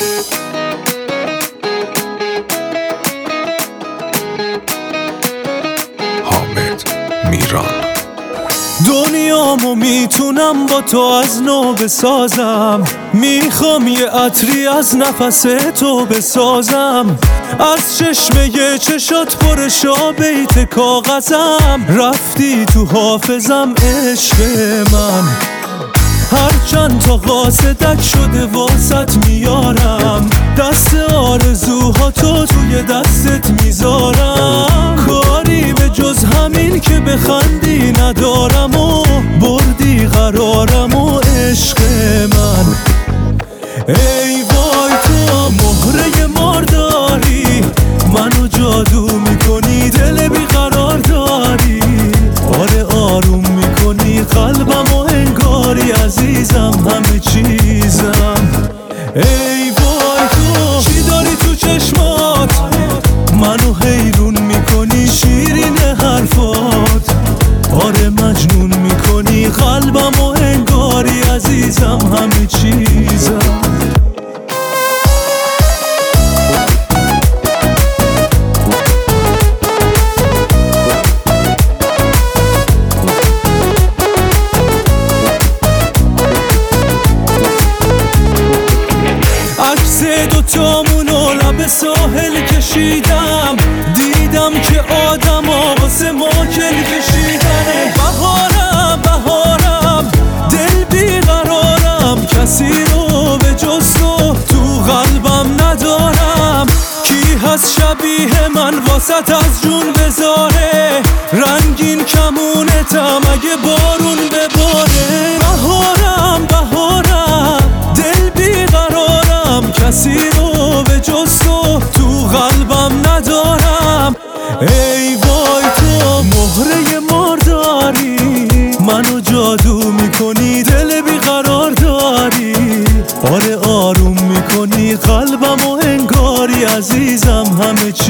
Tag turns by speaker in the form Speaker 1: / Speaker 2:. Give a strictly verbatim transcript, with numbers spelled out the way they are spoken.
Speaker 1: حامد میران.
Speaker 2: دنیامو میتونم با تو از نو بسازم، میخوام یه عطری از نفس تو بسازم، از چشمه چشات پرشا بیت کاغذم، رفتی تو حافظم عشق من، هرچند تا قاصدک شده واسط میارم، دست آرزوهاتو توی دستت میذارم، کاری به جز همین که بخندی ندارم و بردی قرارم و عشق من. ای وای تو مهره مارداری، منو جادو میکنی دل بیقرار داری، آره آروم میکنی قلبم و انگاری عزیزم همه چیزم. ای وای تو چی داری تو چشمات، منو حیرون میکنی شیرین حرفات، آره مجنون میکنی قلبم و انگاری عزیزم همه چیزم. عکس دوتامونو لب ساحل کشیدم، دیدم که آدما واسه ما کل کشیدنه، بهارم بهارم دل بیقرارم، کسی رو به جز تو تو قلبم ندارم، کی هست شبیه من واسط از جون بذاره، رنگین کمونتم اگه بارون بباره، بهارم بهارم دل بیقرارم، کسی رو به جز تو تو قلبم ندارم. ای وای تو مهره مارداری، منو جادو میکنی دل بیقرار داری، آره آروم میکنی قلبم و انگاری عزیزم همه